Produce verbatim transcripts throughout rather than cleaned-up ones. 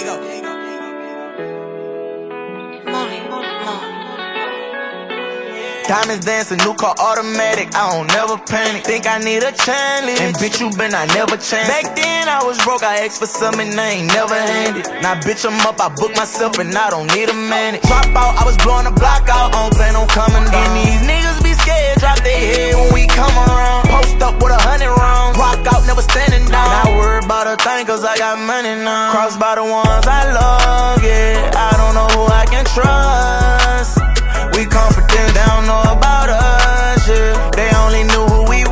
Diego. Molly, Diamonds dancing, new car automatic, I don't never panic. Think I need a challenge, and bitch you been, I never changed. Back then I was broke, I asked for something, I ain't never handed. Now bitch I'm up, I book myself and I don't need a man. Drop out, I was blowing the block out, I don't plan on coming down. These niggas be scared, drop their head when we come around. Post up with a hundred rounds, rock out, never standing down. Not worried about a thing cause I got money now. Crossed by the ones I love, yeah, I don't know who I can trust. We confident, they don't know about us, yeah. They only knew who we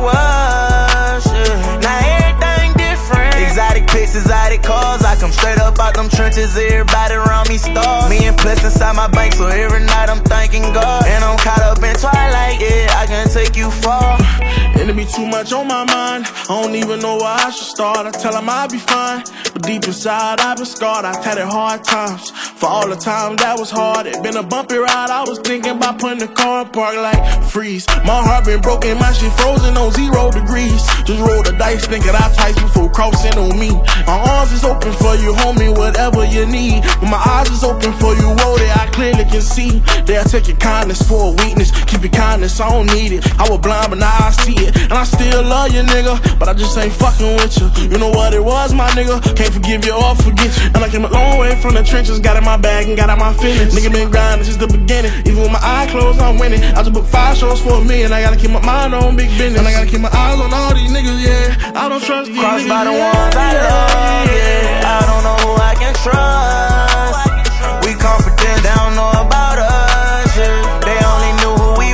was, yeah. Now everything different. Exotic pics, exotic cars. I come straight up out them trenches, everybody around me stars. Me and Plus inside my bank, so every night I'm thanking God. And I'm caught up in twilight, yeah, I can take you far. Enemy too much on my mind, I don't even know where I should start. I tell them I'll be fine, but deep inside I've been scarred. I've had it hard times, for all the times that was hard. It been a bumpy ride, I was thinking about putting the car in park like freeze. My heart been broken, my shit frozen on zero degrees. Just roll the dice, thinking I tight before crossing on me. My arms is open for you, homie, whatever you need. When my eyes is open for you, roll it, I clearly can see. They'll take your kindness for a weakness, keep your kindness, I don't need it. I was blind, but now I see it. And I still love you, nigga, but I just ain't fucking with you. You know what it was, my nigga, can't forgive you or forget you. And I came a long way from the trenches, got in my bag and got out my feelings. Nigga been grinding since the beginning, even with my eyes closed, I'm winning. I just booked five shows for a million, I gotta keep my mind on big business. And I gotta keep my eyes on all these niggas, yeah, I don't trust these Crossed niggas, by the yeah. ones I love, yeah, I don't know who I can trust. We confident, they don't know about us, yeah. They only knew who we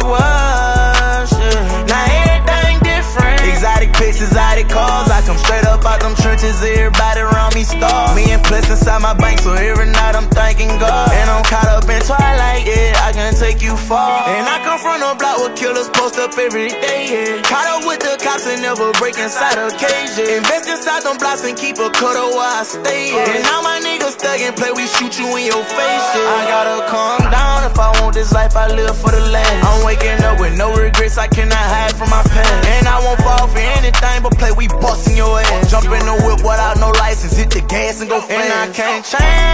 was, yeah. Now everything different. Exotic pics, exotic cars. I come straight up out them trenches, everybody around me stars. Me and Plus inside my bank, so every night I'm thanking God. And I'm caught up in twilight, yeah, I can take you far. And I come from a block where killers post up every day, yeah. Caught up with the cops and never break inside a cage, yeah. Invest inside them blocks and keep a cutter where I stay, yeah. And now my niggas thug and play, we shoot you in your face, yeah. I gotta calm down, if I want this life, I live for the last. I'm waking up with no regrets, I cannot hide from my past. And I won't fall for anything but play, we bustin' your ass. Jump in the whip without no license, hit the gas and go fast. And I can't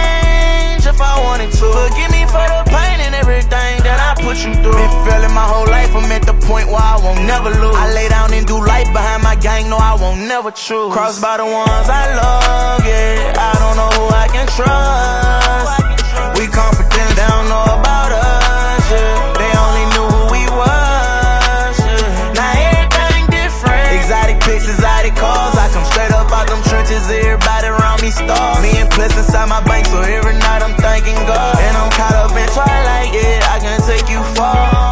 change if I wanted to. Forgive me for the pain and everything that I put you through. Been feeling my whole life, I'm at the point where I won't never lose. I lay down and do life behind my gang, no I won't never choose. Crossed by the ones I love, yeah, I don't know who I can trust. We confident, they don't know about us, yeah. They only knew who we was, yeah. Now everything different. Exotic pics, exotic cars. I come straight up out them trenches, everybody around me stars. Me and Plus inside my bank, so every night I'm thanking God. And I'm caught up in twilight, yeah, I can take you far.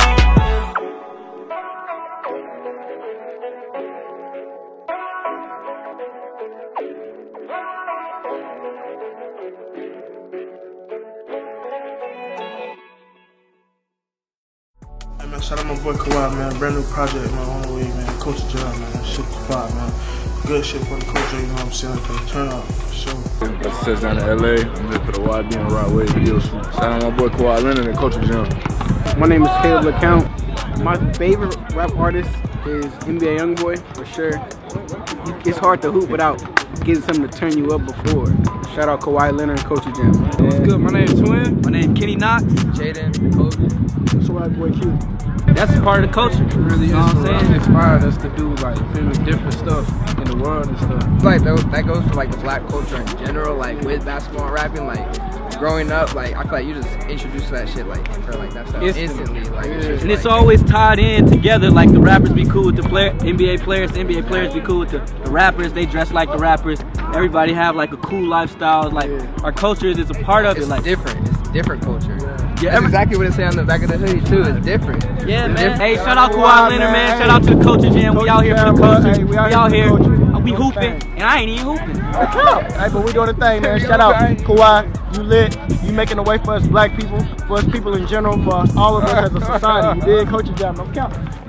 Hey man, shout out my boy Kawhi, man. Brand new project, man, on the way, man. Coach John, man. Shit to five, man. Good shit for the culture, you know what I'm saying? Like, turn up, for sure. That's sets down in L A. I'm here for the Y B and Right Way video shoot. Shout out my boy Kawhi Leonard and Coach John. My name is Caleb LeCount. My favorite rap artist is N B A Youngboy, for sure. It's hard to hoop without getting something to turn you up before. Shout out Kawhi Leonard and Coach Jam. Yeah. What's good? My name is Twin. My name is Kenny Knox. Jaden, Kobe. That's why boy Q. That's part of the culture. It really you know is. What I'm saying? It inspired us to do like filming different stuff in the world and stuff. Like that goes for like the black culture in general, like with basketball and rapping, like growing up, like I feel like you just introduced to that shit like for like that stuff instantly, instantly like, it's just, and like, it's always tied in together. Like the rappers be cool with the player, N B A players, the N B A players be cool with the, the rappers. They dress like the rappers. Everybody have like a cool lifestyle. Like yeah. Our culture is a part of it's it. Like different. It's different culture. Yeah, yeah that's exactly what it say on the back of the hoodie too. It's different. Yeah, it's man. Different. Hey, shout out to Kawhi Leonard, man. Shout out to the Culture Jam. We out here for the culture. Hey, we out, we out here. here. We hooping, and I ain't even hooping. Hey, but we doing the thing, man. Shout out Kawhi. You lit. You making the way for us black people, for us people in general, for all of us as a society. You did, Coach Jam. No count.